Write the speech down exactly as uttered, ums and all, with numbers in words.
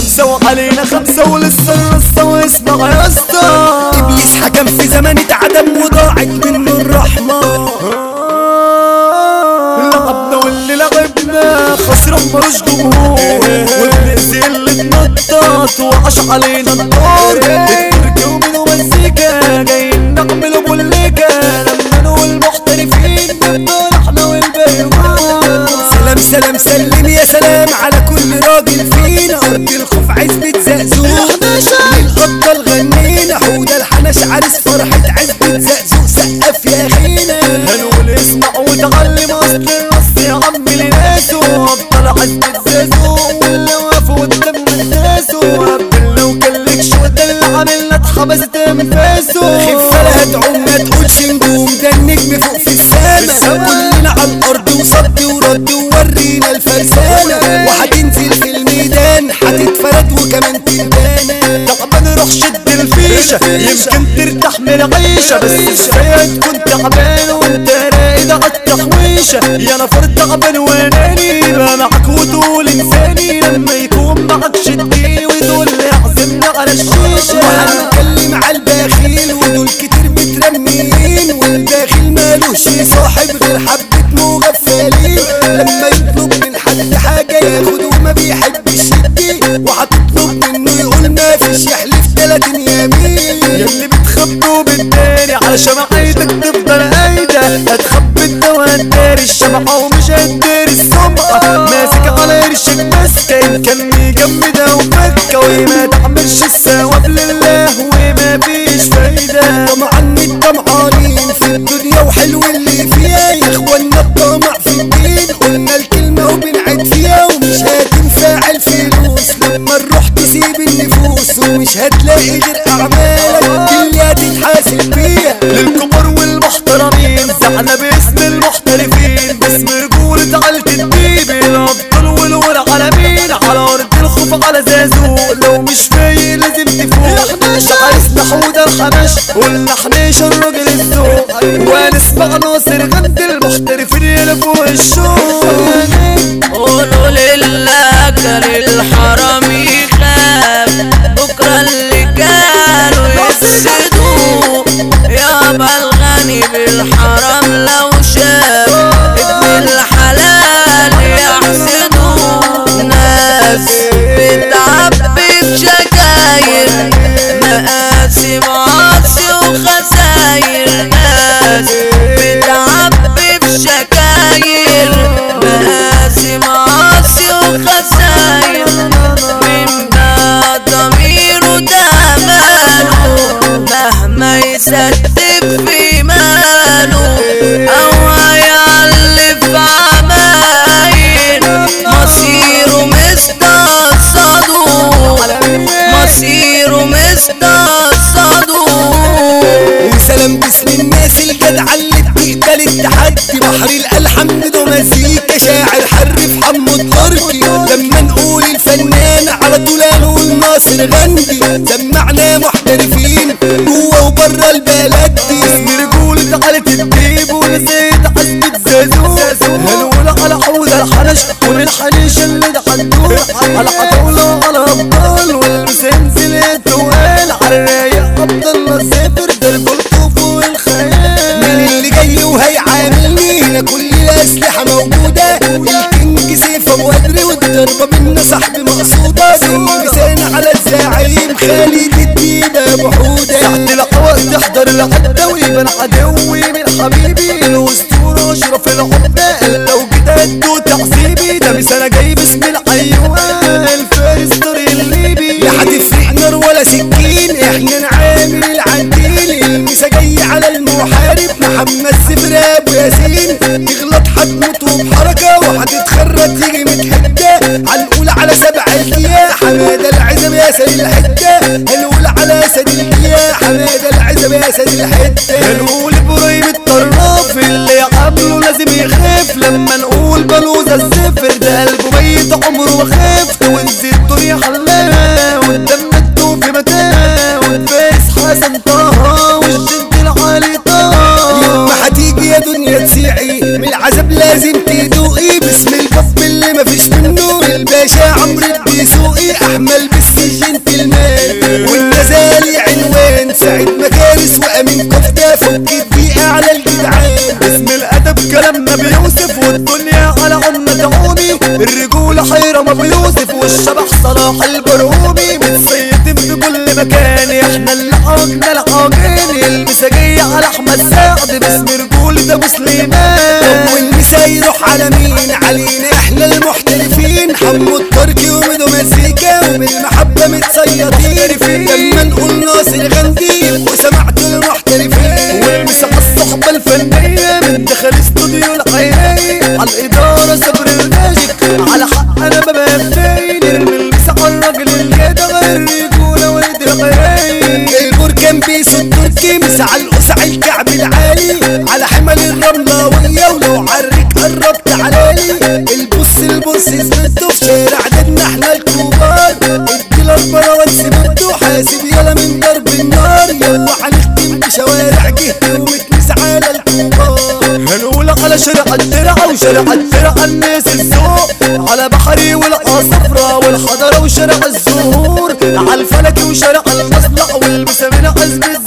خمسة وعلينا خمسة ولسه القصة واسمع يا اسطى. ابليس حكم في زمن اتعدم وضاعت منه الرحمة. لعبنا واللي لعبنا خسران ملوش جمهور، والناس اللي اتنطط وعاش علينا الدور. التركي ومنو مزيكا جايين نعملوا بوليكا، لما نقول محترفين نفضل احنا والبيوان. سلام سلام سلم يا سلام على كل راجل فينا، ارض الخوف عزبة زقزوق للأبطال غنينا. حوده الحنش عرس فرحة عزبة زقزوق سقف يا اخينا. هنقول اسمع وتعلم اصل النص يا عم لناسه، ابطال عزبة زقزوق واللي وقفوا قدام ناسه. قبل لو كلك شو ده اللي عملنا اتحبست انفاسه. خفة لا هتعوم ما تقولش نجوم، ده النجم فوق في السما. كلنا على الارض وصد ورد وورينا الفرسانة، وهتنزل في الميدان هتتفرد وكمان تندانة. تعبان روح شد الفيشة يمكن ترتاح من العيشة، بس كفاية تكون تعبان وانت راقد عالتحويشة. يا نفر تعبان واناني بقى معاك وتقول انساني، لما يكون معاك شدي وتقول لي اعزمنا على الشيشة. وهنتكلم على البخيل ودول كتير مترميين، والبخيل مالوش صاحب غير حبة مغفلين. لما يطلب من حد حاجة ياخد وما بيحبش يدي، وهتطلب منه يقول ما فيش يحلف تلاتين يمين. ياللي بتخبوا بالداري على شمعتك تفضل قايدة، هتخبي انت وهتداري الشمعة ومش هتداري السمعة. ماسك على قرشك ماسكة ان كان مجمدة وفكة، وما تعملش الثواب لله وما فيش فايدة. طمعا الطمعانين في الدنيا وحلو اللي فيها، يا اخوانا الطمع في الدين قلنا الكلمة وبنعد فيها. ومش هتنفع الفلوس لما نروح تسيب النفوس، ومش هتلاقي غير اعمالك اللي هتتحاسب بيها. للكبار والمحترمين زعنا باسم المحترفين، باسم رجولة عيلة الديب الابطال والعالمين. على ارض الخوف على زازو لو مش فايق لازم تفوق. عرسنا حوده الحنش قلنا حنيش الراجل الذوق، ونسمع ناصر غد المحترفين يلا فوق الشوق. قولوا لله كان الحرام يخاف، بكرة اللي كانوا يفسدوا. يابا الغني بالحرام لو شاف ابن الحلال يحسدوا. ناس بتعبي بشكاير مقاسي معاصي وخساير، ناس بتعبي بشكاير مقاسي معاصي وخساير. من ده ضميره ده ماله مهما يستف في ماله، او هيعلف عمايل مصيره مستقصده، مصيره مستقصده. وسلام باسم الناس الجدعة اللي بتقبل التحدي، بحر الألحمد ومزيكا شاعر حرف حمو التركي. لما نقول الفنان على طول هنقول ناصر غندي، سمعنا محترفين جوه وبره البلد دي. اسم رجولة عيلة الديب ونسيت عزبة زازو، هنقول على حوده الحنش والحنيش اللي دخلوه. على عطولة على ابطال والمسنسل التوال، على الرايق عبد الله سافر درب الخوف والخيال. مين اللي جاي وهيعاملني؟ هنا كل الأسلحة موجودة، الكينج سيف أبو قدر والضربة منا صاحب مقصودة. لسان على الزعيم خالد الدين أبو حودة، تحت العوق تحضر العدة ويبان عدوي من حبيبي الأسطورة أشرف العدة. لو جيت أدو تعذيبي ده مثال جاي باسم الحيوان الفارس طريق الليبي. لا هتفرق نار ولا سكين احنا نعامل العديل. المسا جاي على المحارب محمد سفر ابو ياسين، تغلط هتموت وبحركة وهتتخرج تيجي متهدة. هنقول على سبع الجياع حمادة العزب يا سيد الحتة، هنقول على سيد الجياع حمادة العزب يا سيد الحتة. هنقول ابراهيم الطراف اللي عامله لازم يخاف، لما نقول بلوزة الزفر ده قلبه ميت عمره وخاف. ونزيد الدنيا حلاها قدام الدوب في متاهة، والفارس حسن طه والجد العالي طه. يما هتيجي يا دنيا تسيعي من العذاب لازم تدوقي، باسم الباب اللي مفيش منه الباشا عمرو الدسوقي. احمل باسم البحيرة ابو يوسف والشبح صلاح البرهومي متسيطين في كل مكان احنا اللي عاقنا العاقين المساجية على احمد سعد باسم رجولة ابو سليمان. والمسا يروح على مين علينا احنا المحترفين حمو التركي وميدو مزيكا وبالمحبة متصيطين لما نقول ناصر غندير وسمعتوا المحترفين. والمسا الصحبة الفنية من داخل استوديو العينية على الإدارة صبر الماجيك على حق أنا ببقى فين ارمي المسا على الراجل اللي ده غير الرجولة ولد الغيرين. البركان بيسو التركي مسا على القسع الكعب العالي على حمل الرملاوية ولو عرك قربت علالي البص البص زبده في شارع عددنا احنا الكبار الديلر مروان سبته حاسب يلا من ضرب النار يلا هنختم بشوارع جهتي ومتنس على الكبار. هنقول على شارع الترعة وشارع الترعة الناس الذوق على بحري والعصفرة والحضرة وشارع الزهور على الفلكي وشارع المصنع والمسامير عزب